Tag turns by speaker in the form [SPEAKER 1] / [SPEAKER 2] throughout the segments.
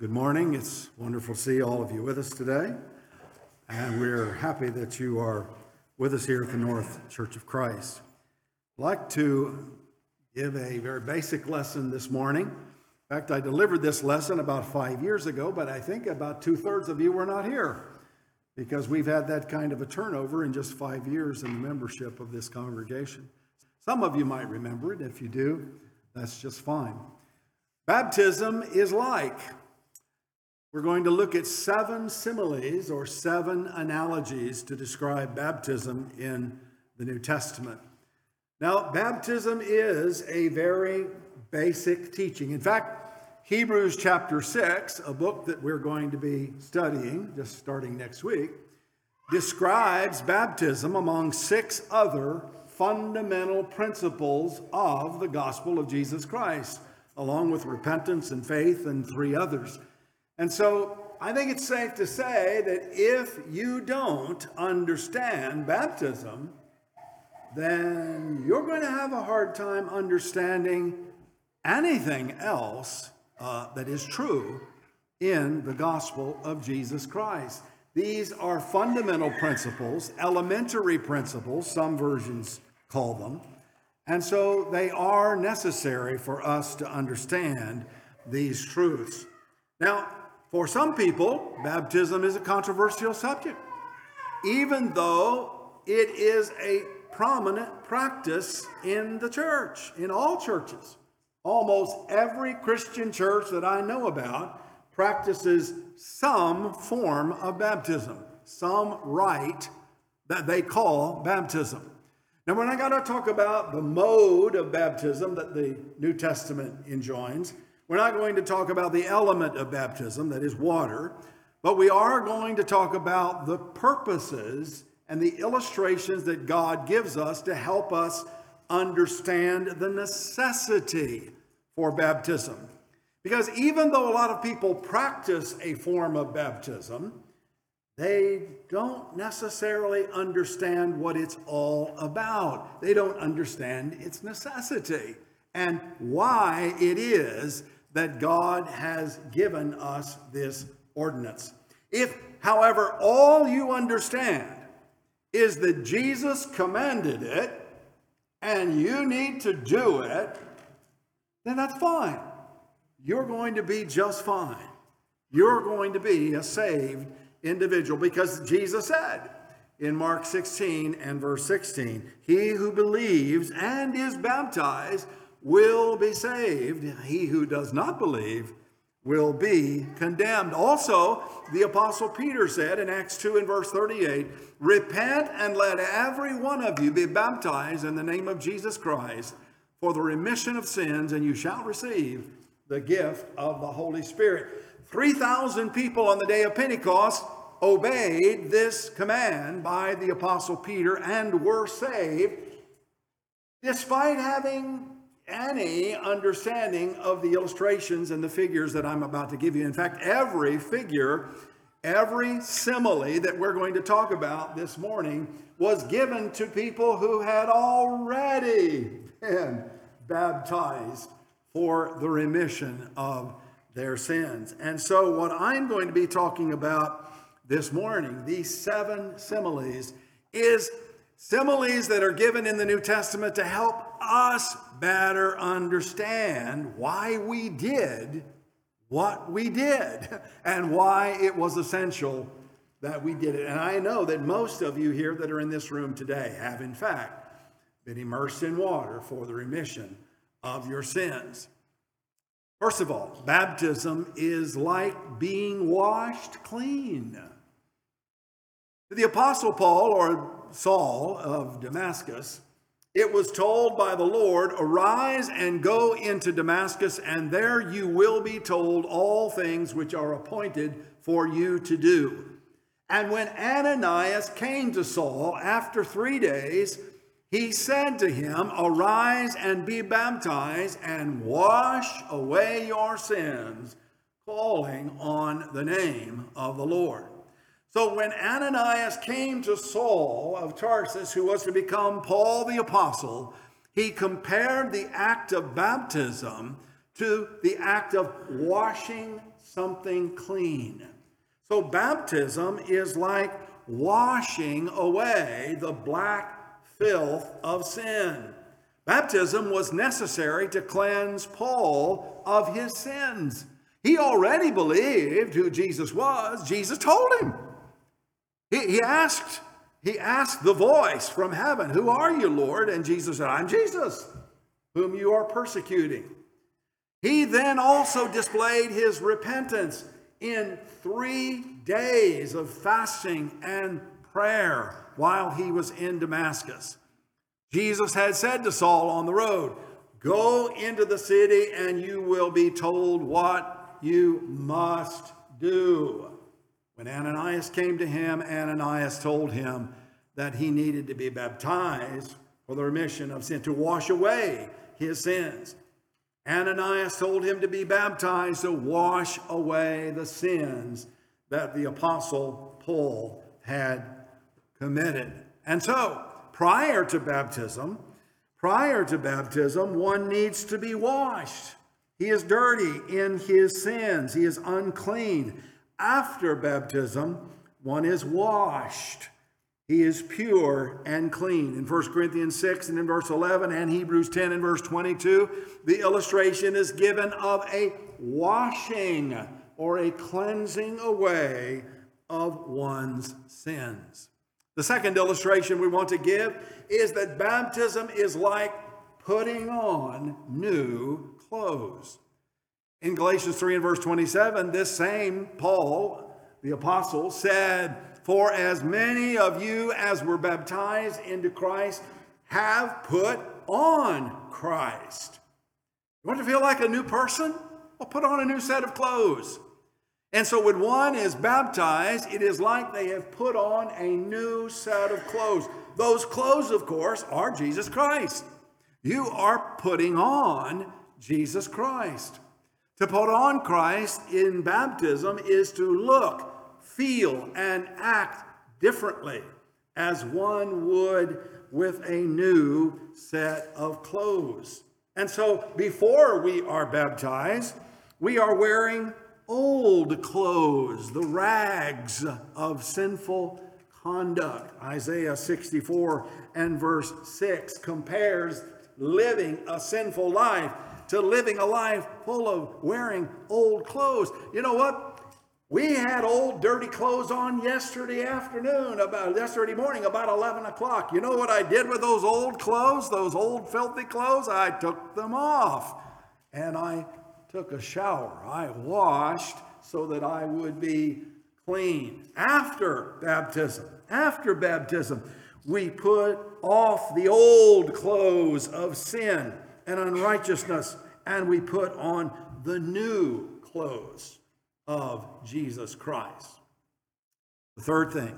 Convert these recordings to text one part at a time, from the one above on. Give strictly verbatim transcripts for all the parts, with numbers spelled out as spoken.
[SPEAKER 1] Good morning. It's wonderful to see all of you with us today. And we're happy that you are with us here at the North Church of Christ. I'd like to give a very basic lesson this morning. In fact, I delivered this lesson about five years ago, but I think about two-thirds of you were not here because we've had that kind of a turnover in just five years in the membership of this congregation. Some of you might remember it. If you do, that's just fine. Baptism is like. We're going to look at seven similes or seven analogies to describe baptism in the New Testament. Now, baptism is a very basic teaching. In fact, Hebrews chapter six, a book that we're going to be studying just starting next week, describes baptism among six other fundamental principles of the gospel of Jesus Christ, along with repentance and faith and three others. And so I think it's safe to say that if you don't understand baptism, then you're going to have a hard time understanding anything else uh, that is true in the gospel of Jesus Christ. These are fundamental principles, elementary principles, some versions call them. And so they are necessary for us to understand these truths. Now, for some people, baptism is a controversial subject, even though it is a prominent practice in the church, in all churches. Almost every Christian church that I know about practices some form of baptism, some rite that they call baptism. Now, when I got to talk about the mode of baptism that the New Testament enjoins, we're not going to talk about the element of baptism, that is water, but we are going to talk about the purposes and the illustrations that God gives us to help us understand the necessity for baptism. Because even though a lot of people practice a form of baptism, they don't necessarily understand what it's all about. They don't understand its necessity and why it is that God has given us this ordinance. If, however, all you understand is that Jesus commanded it and you need to do it, then that's fine. You're going to be just fine. You're going to be a saved individual because Jesus said in Mark sixteen and verse sixteen, "He who believes and is baptized will be saved. He who does not believe will be condemned." Also, the Apostle Peter said in Acts two and verse thirty-eight, "Repent and let every one of you be baptized in the name of Jesus Christ for the remission of sins, and you shall receive the gift of the Holy Spirit." three thousand people on the day of Pentecost obeyed this command by the Apostle Peter and were saved despite having any understanding of the illustrations and the figures that I'm about to give you. In fact, every figure, every simile that we're going to talk about this morning was given to people who had already been baptized for the remission of their sins. And so what I'm going to be talking about this morning, these seven similes, is similes that are given in the New Testament to help us better understand why we did what we did and why it was essential that we did it. And I know that most of you here that are in this room today have, in fact, been immersed in water for the remission of your sins. First of all, baptism is like being washed clean. The Apostle Paul, or Saul of Damascus, it was told by the Lord, "Arise and go into Damascus, and there you will be told all things which are appointed for you to do." And when Ananias came to Saul after three days, he said to him, "Arise and be baptized and wash away your sins, calling on the name of the Lord." So when Ananias came to Saul of Tarsus, who was to become Paul the Apostle, he compared the act of baptism to the act of washing something clean. So baptism is like washing away the black filth of sin. Baptism was necessary to cleanse Paul of his sins. He already believed who Jesus was. Jesus told him. He, he asked, he asked the voice from heaven, "Who are you, Lord?" And Jesus said, "I'm Jesus, whom you are persecuting." He then also displayed his repentance in three days of fasting and prayer while he was in Damascus. Jesus had said to Saul on the road, "Go into the city and you will be told what you must do." When Ananias came to him, Ananias told him that he needed to be baptized for the remission of sin, to wash away his sins. Ananias told him to be baptized to wash away the sins that the apostle Paul had committed. And so, prior to baptism, prior to baptism, one needs to be washed. He is dirty in his sins. He is unclean. After baptism, one is washed. He is pure and clean. In First Corinthians six and in verse eleven and Hebrews ten and verse twenty-two, the illustration is given of a washing or a cleansing away of one's sins. The second illustration we want to give is that baptism is like putting on new clothes. In Galatians three and verse twenty-seven, this same Paul, the apostle, said, "For as many of you as were baptized into Christ have put on Christ." You want to feel like a new person? Well, put on a new set of clothes. And so when one is baptized, it is like they have put on a new set of clothes. Those clothes, of course, are Jesus Christ. You are putting on Jesus Christ. To put on Christ in baptism is to look, feel, and act differently as one would with a new set of clothes. And so before we are baptized, we are wearing old clothes, the rags of sinful conduct. Isaiah sixty-four and verse six compares living a sinful life to living a life full of wearing old clothes. You know what? We had old dirty clothes on yesterday afternoon, about yesterday morning, about eleven o'clock. You know what I did with those old clothes, those old filthy clothes? I took them off and I took a shower. I washed so that I would be clean. After baptism, after baptism, we put off the old clothes of sin and unrighteousness, and we put on the new clothes of Jesus Christ. The third thing,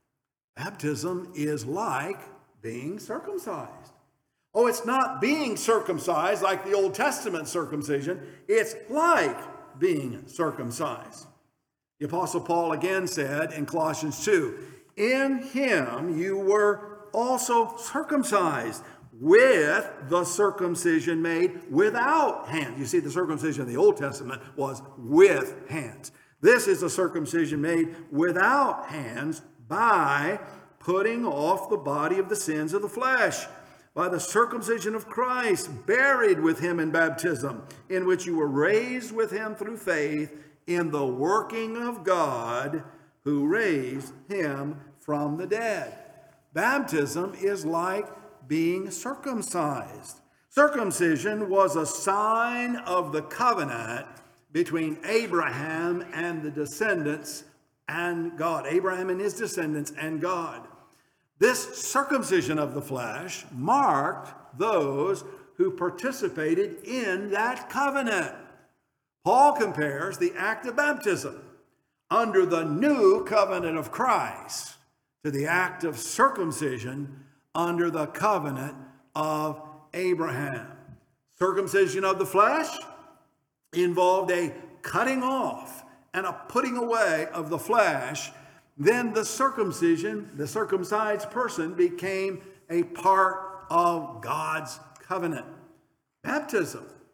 [SPEAKER 1] baptism is like being circumcised. Oh, it's not being circumcised like the Old Testament circumcision. It's like being circumcised. The Apostle Paul again said in Colossians two, "In him you were also circumcised with the circumcision made without hands." You see, the circumcision in the Old Testament was with hands. This is a circumcision made without hands by putting off the body of the sins of the flesh, by the circumcision of Christ, buried with him in baptism, in which you were raised with him through faith in the working of God who raised him from the dead. Baptism is like being circumcised. Circumcision was a sign of the covenant between Abraham and the descendants and God. Abraham and his descendants and God. This circumcision of the flesh marked those who participated in that covenant. Paul compares the act of baptism under the new covenant of Christ to the act of circumcision under the covenant of Abraham. Circumcision of the flesh involved a cutting off and a putting away of the flesh. Then the circumcision, the circumcised person, became a part of God's covenant. Baptism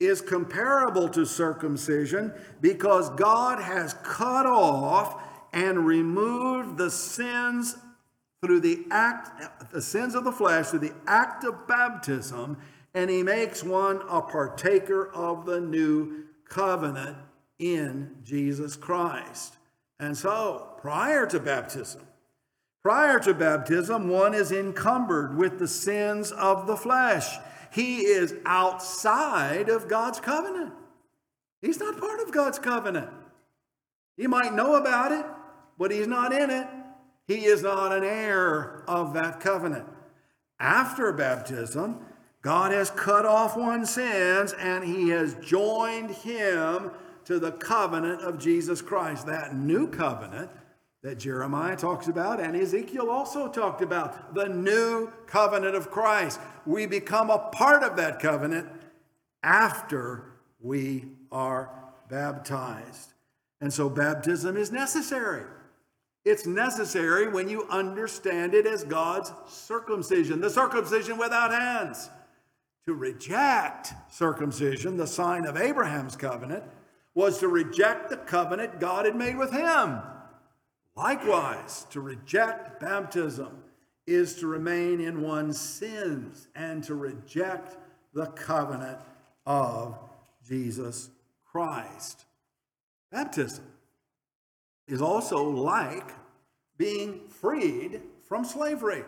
[SPEAKER 1] is comparable to circumcision because God has cut off and removed the sins through the act, the sins of the flesh through the act of baptism, and he makes one a partaker of the new covenant in Jesus Christ. And so, prior to baptism, prior to baptism, one is encumbered with the sins of the flesh. He is outside of God's covenant. He's not part of God's covenant. He might know about it, but he's not in it. He is not an heir of that covenant. After baptism, God has cut off one's sins and he has joined him to the covenant of Jesus Christ, that new covenant that Jeremiah talks about and Ezekiel also talked about, the new covenant of Christ. We become a part of that covenant after we are baptized. And so baptism is necessary. It's necessary when you understand it as God's circumcision, the circumcision without hands. To reject circumcision, the sign of Abraham's covenant, was to reject the covenant God had made with him. Likewise, to reject baptism is to remain in one's sins and to reject the covenant of Jesus Christ. Baptism is also like being freed from slavery.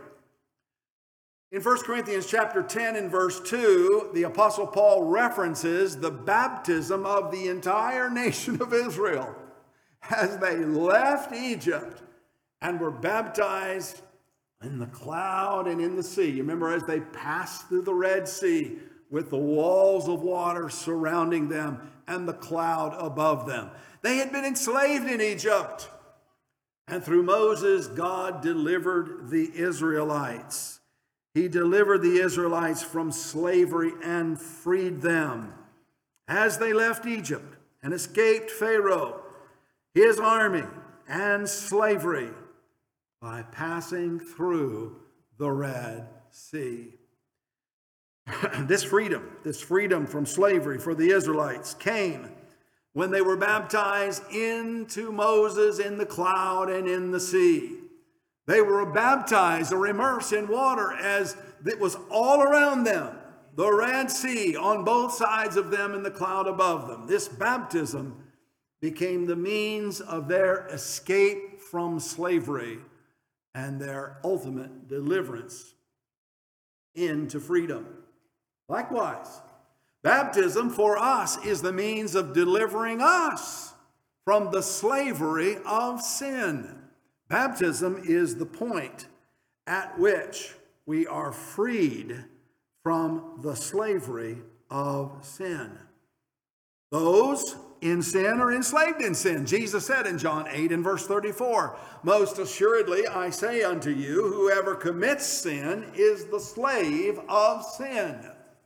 [SPEAKER 1] In First Corinthians chapter ten and verse two, the Apostle Paul references the baptism of the entire nation of Israel as they left Egypt and were baptized in the cloud and in the sea. You remember as they passed through the Red Sea with the walls of water surrounding them and the cloud above them. They had been enslaved in Egypt. And through Moses, God delivered the Israelites. He delivered the Israelites from slavery and freed them as they left Egypt and escaped Pharaoh, his army, and slavery by passing through the Red Sea. This freedom, this freedom from slavery for the Israelites came when they were baptized into Moses in the cloud and in the sea. They were baptized or immersed in water as it was all around them, the Red Sea on both sides of them and the cloud above them. This baptism became the means of their escape from slavery and their ultimate deliverance into freedom. Likewise, baptism for us is the means of delivering us from the slavery of sin. Baptism is the point at which we are freed from the slavery of sin. Those in sin are enslaved in sin. Jesus said in John eight and verse thirty-four, "Most assuredly I say unto you, whoever commits sin is the slave of sin."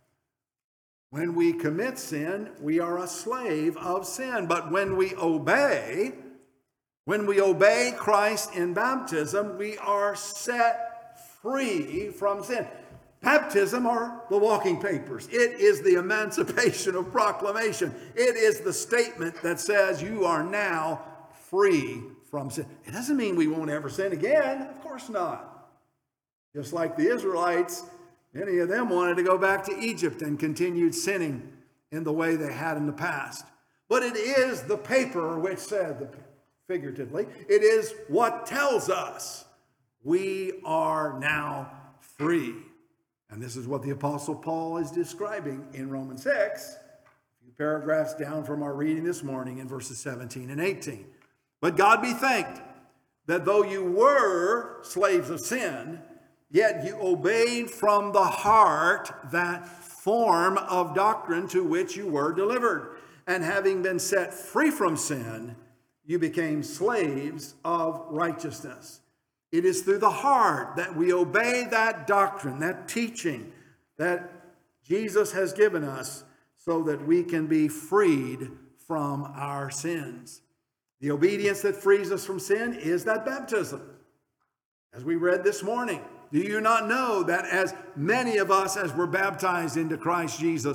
[SPEAKER 1] When we commit sin, we are a slave of sin. But when we obey, when we obey Christ in baptism, we are set free from sin. Baptism are the walking papers. It is the emancipation of proclamation. It is the statement that says you are now free from sin. It doesn't mean we won't ever sin again. Of course not. Just like the Israelites, many of them wanted to go back to Egypt and continued sinning in the way they had in the past. But it is the paper which said, figuratively, it is what tells us we are now free. And this is what the Apostle Paul is describing in Romans six, a few paragraphs down from our reading this morning in verses seventeen and eighteen. But God be thanked that though you were slaves of sin, yet you obeyed from the heart that form of doctrine to which you were delivered. And having been set free from sin, you became slaves of righteousness. It is through the heart that we obey that doctrine, that teaching that Jesus has given us so that we can be freed from our sins. The obedience that frees us from sin is that baptism. As we read this morning, do you not know that as many of us as were baptized into Christ Jesus,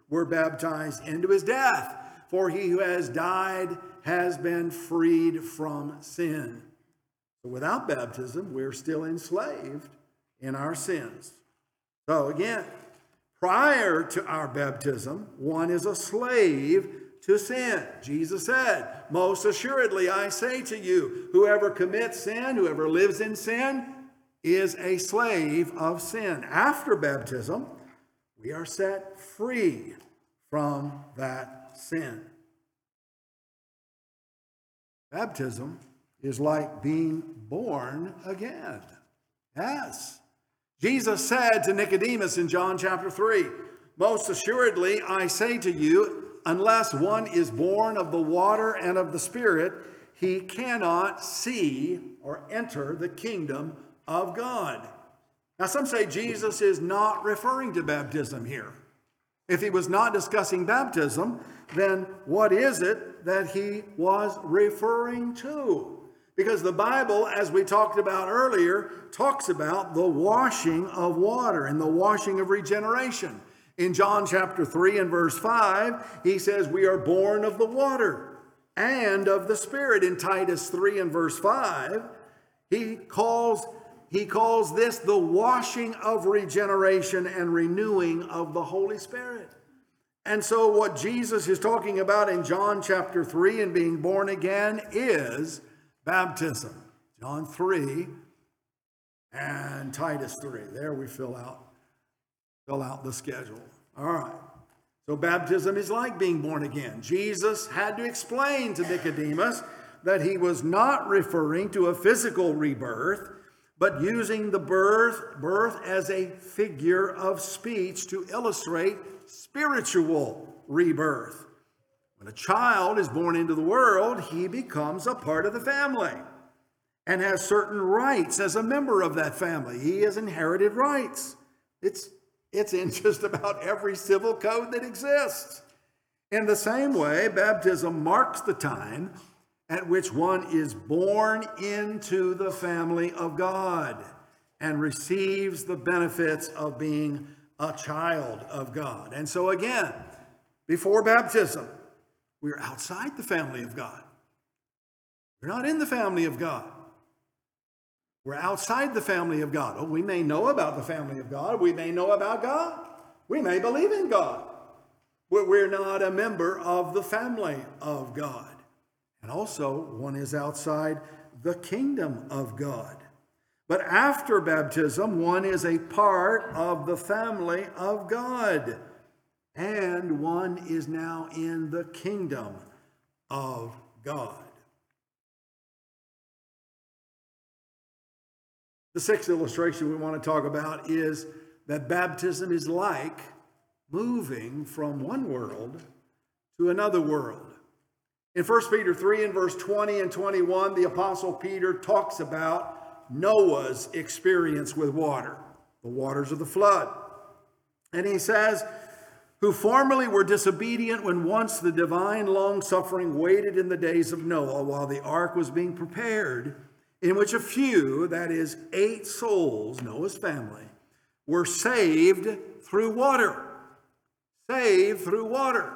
[SPEAKER 1] were baptized into his death. For he who has died has been freed from sin. So without baptism, we're still enslaved in our sins. So again, prior to our baptism, one is a slave to sin. Jesus said, most assuredly I say to you, whoever commits sin, whoever lives in sin, is a slave of sin. After baptism, we are set free from that sin. Baptism is like being born again. Yes. Jesus said to Nicodemus in John chapter three, most assuredly I say to you, unless one is born of the water and of the Spirit, he cannot see or enter the kingdom of God. Now some say Jesus is not referring to baptism here. If he was not discussing baptism, then what is it that he was referring to? Because the Bible, as we talked about earlier, talks about the washing of water and the washing of regeneration. In John chapter three and verse five, he says we are born of the water and of the Spirit. In Titus three and verse five, he calls, he calls this the washing of regeneration and renewing of the Holy Spirit. And so what Jesus is talking about in John chapter three and being born again is baptism. John three and Titus three. There we fill out, fill out the schedule. All right. So baptism is like being born again. Jesus had to explain to Nicodemus that he was not referring to a physical rebirth, but using the birth, birth as a figure of speech to illustrate spiritual rebirth. When a child is born into the world, he becomes a part of the family and has certain rights as a member of that family. He has inherited rights. It's, it's in just about every civil code that exists. In the same way, baptism marks the time at which one is born into the family of God and receives the benefits of being a child of God. And so again, before baptism, we're outside the family of God. We're not in the family of God. We're outside the family of God. Oh, we may know about the family of God. We may know about God. We may believe in God. But we're not a member of the family of God. And also, one is outside the kingdom of God. But after baptism, one is a part of the family of God. And one is now in the kingdom of God. The sixth illustration we want to talk about is that baptism is like moving from one world to another world. In First Peter three and verse twenty and twenty-one, the Apostle Peter talks about Noah's experience with water, the waters of the flood. And he says, who formerly were disobedient when once the divine long-suffering waited in the days of Noah while the ark was being prepared, in which a few, that is eight souls, Noah's family, were saved through water. Saved through water.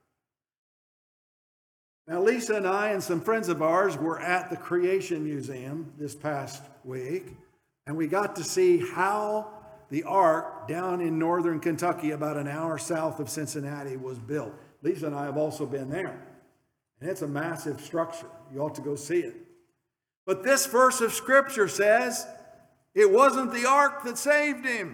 [SPEAKER 1] Now, Lisa and I and some friends of ours were at the Creation Museum this past week, and we got to see how the ark down in northern Kentucky, about an hour south of Cincinnati, was built. Lisa and I have also been there, and it's a massive structure. You ought to go see it. But this verse of Scripture says it wasn't the ark that saved him.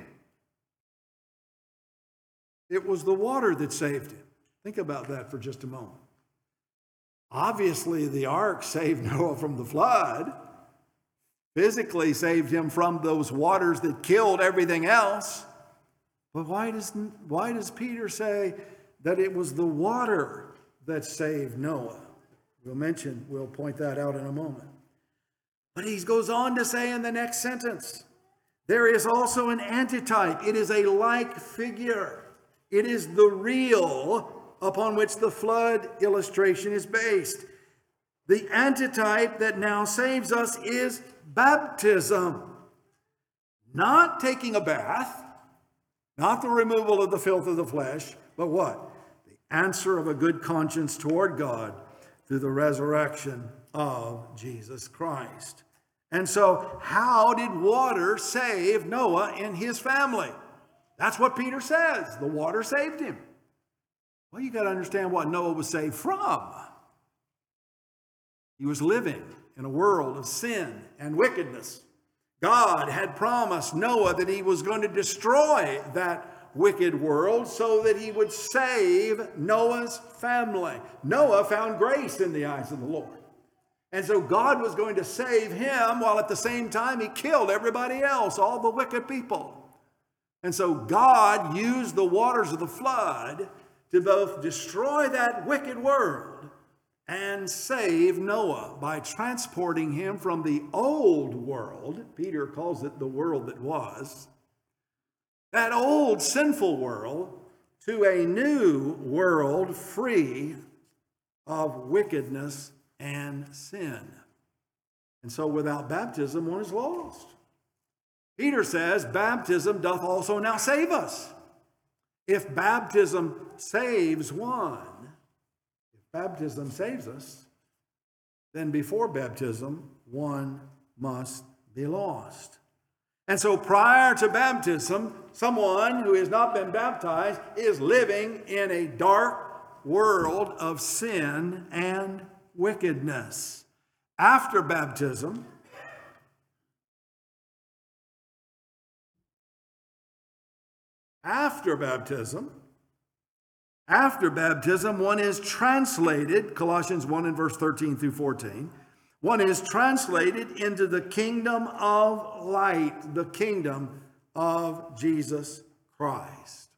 [SPEAKER 1] It was the water that saved him. Think about that for just a moment. Obviously, the ark saved Noah from the flood, physically saved him from those waters that killed everything else. But why does, why does Peter say that it was the water that saved Noah? We'll mention, we'll point that out in a moment. But he goes on to say in the next sentence, there is also an antitype. It is a like figure. It is the real upon which the flood illustration is based. The antitype that now saves us is baptism. Not taking a bath, Not the removal of the filth of the flesh, but what? The answer of a good conscience toward God through the resurrection of Jesus Christ. And so, how did water save Noah and his family? That's what Peter says. The water saved him. Well, you got to understand what Noah was saved from. He was living in a world of sin and wickedness. God had promised Noah that he was going to destroy that wicked world so that he would save Noah's family. Noah found grace in the eyes of the Lord. And so God was going to save him while at the same time he killed everybody else, all the wicked people. And so God used the waters of the flood to both destroy that wicked world and save Noah by transporting him from the old world. Peter calls it the world that was. That old sinful world to a new world free of wickedness and sin. And so without baptism, one is lost. Peter says, baptism doth also now save us. If baptism saves one, if baptism saves us, then before baptism, one must be lost. And so prior to baptism, someone who has not been baptized is living in a dark world of sin and wickedness. After baptism, after baptism, after baptism, one is translated, Colossians one and verse thirteen through fourteen, one is translated into the kingdom of light, the kingdom of Jesus Christ.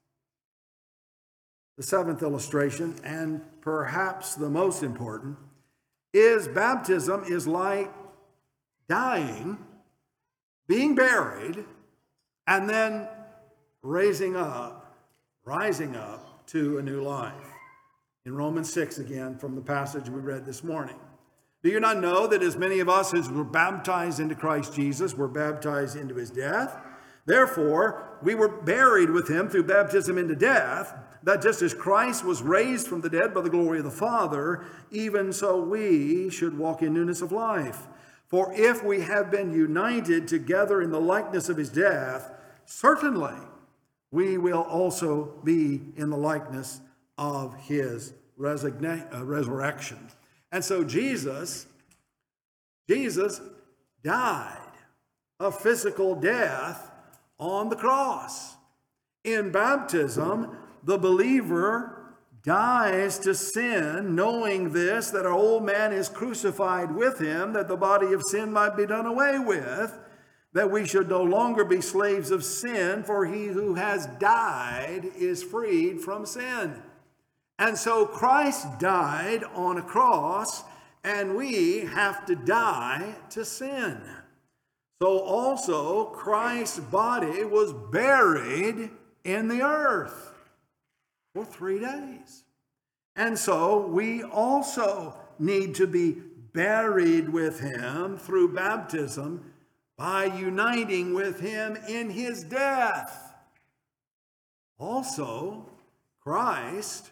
[SPEAKER 1] The seventh illustration, and perhaps the most important, is baptism is like dying, being buried, and then raising up, rising up to a new life. In Romans six again, from the passage we read this morning. Do you not know that as many of us as were baptized into Christ Jesus were baptized into his death? Therefore, we were buried with him through baptism into death, that just as Christ was raised from the dead by the glory of the Father, even so we should walk in newness of life. For if we have been united together in the likeness of his death, certainly we will also be in the likeness of his resigna- uh, resurrection. And so Jesus, Jesus died a physical death on the cross. In baptism, the believer dies to sin, knowing this, that our old man is crucified with him, that the body of sin might be done away with, that we should no longer be slaves of sin, for he who has died is freed from sin. And so Christ died on a cross, and we have to die to sin. So also Christ's body was buried in the earth for three days. And so we also need to be buried with him through baptism by uniting with him in his death. Also, Christ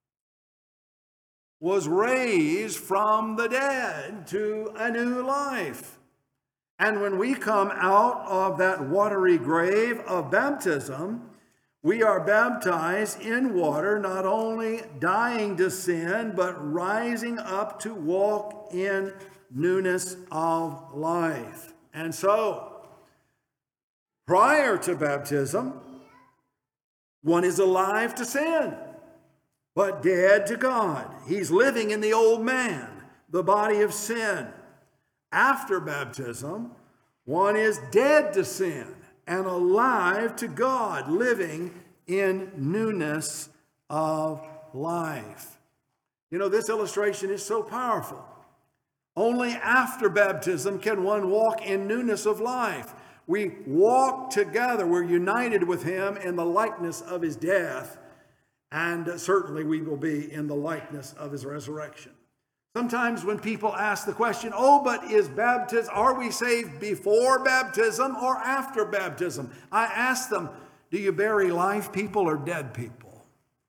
[SPEAKER 1] was raised from the dead to a new life. And when we come out of that watery grave of baptism, we are baptized in water, not only dying to sin, but rising up to walk in newness of life. And so, prior to baptism, one is alive to sin, but dead to God. He's living in the old man, the body of sin. After baptism, one is dead to sin and alive to God, living in newness of life. You know, this illustration is so powerful. Only after baptism can one walk in newness of life. We walk together, we're united with him in the likeness of his death, and certainly we will be in the likeness of his resurrection. Sometimes when people ask the question, oh, but is baptism, are we saved before baptism or after baptism? I ask them, do you bury live people or dead people?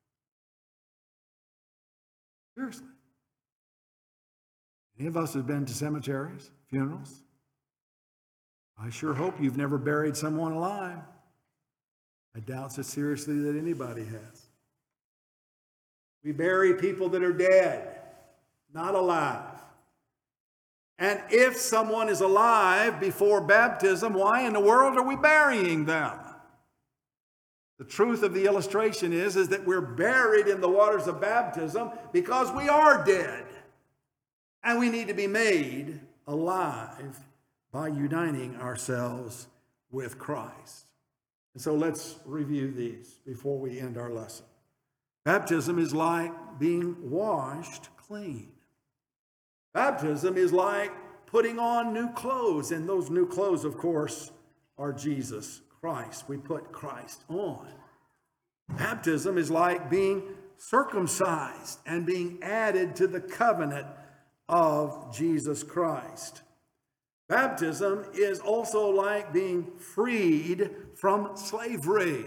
[SPEAKER 1] Seriously. Any of us have been to cemeteries, funerals? I sure hope you've never buried someone alive. I doubt so seriously that anybody has. We bury people that are dead, not alive. And if someone is alive before baptism, why in the world are we burying them? The truth of the illustration is, is that we're buried in the waters of baptism because we are dead. And we need to be made alive by uniting ourselves with Christ. And so let's review these before we end our lesson. Baptism is like being washed clean. Baptism is like putting on new clothes, and those new clothes, of course, are Jesus Christ. We put Christ on. Baptism is like being circumcised and being added to the covenant of Jesus Christ. Baptism is also like being freed from slavery.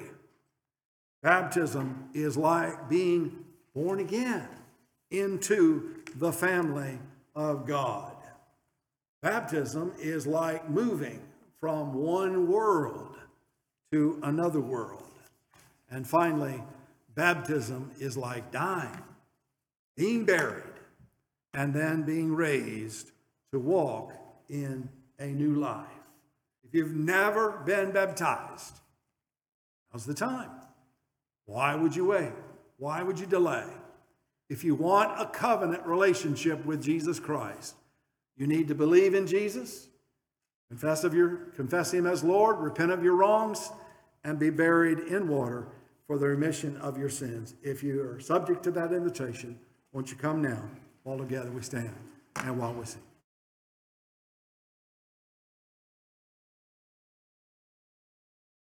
[SPEAKER 1] Baptism is like being born again into the family of God. Baptism is like moving from one world to another world. And finally, baptism is like dying, being buried, and then being raised to walk in a new life. If you've never been baptized, now's the time. Why would you wait? Why would you delay? If you want a covenant relationship with Jesus Christ, you need to believe in Jesus, confess of your, confess Him as Lord, repent of your wrongs, and be buried in water for the remission of your sins. If you are subject to that invitation, won't you come now? All together we stand and while we sing.